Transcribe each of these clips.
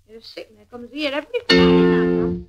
You're sick, there comes the air every Friday night.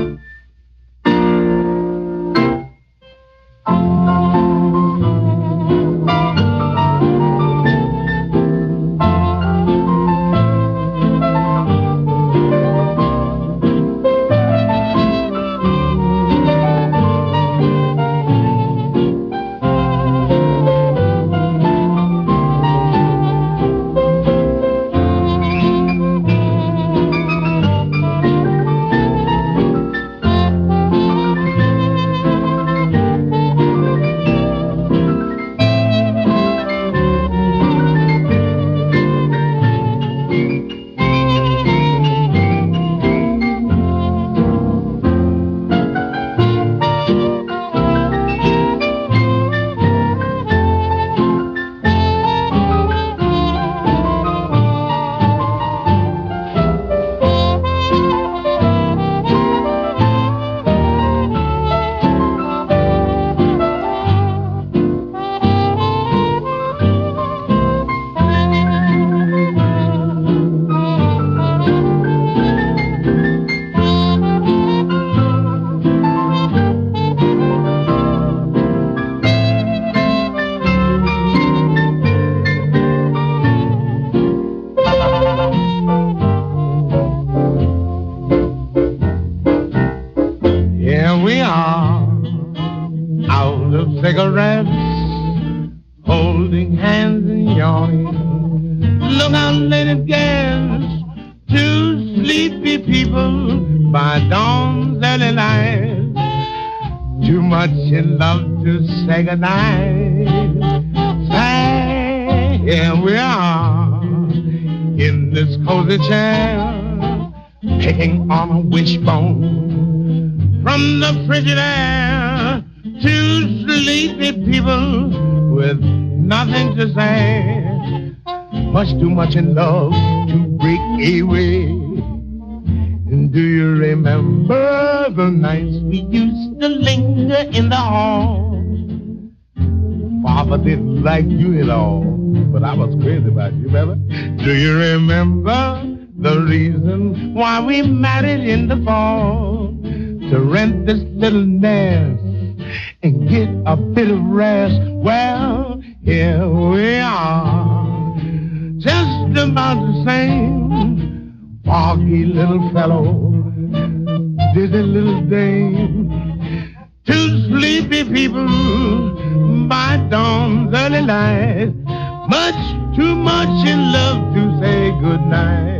Cigarettes, holding hands and yawning. Look out, lady girls, two sleepy people by dawn's early light. Too much in love to say goodnight. Say, here we are in this cozy chair, picking on a wishbone from the frigid air. Two sleepy people with nothing to say. Much too much in love to break away. And do you remember the nights we used to linger in the hall? Father didn't like you at all, but I was crazy about you, remember? Do you remember the reason why we married in the fall? To rent this little nest and get a bit of rest. Well, here we are, just about the same. Foggy little fellow, dizzy little dame. Two sleepy people by dawn's early light. Much too much in love to say goodnight.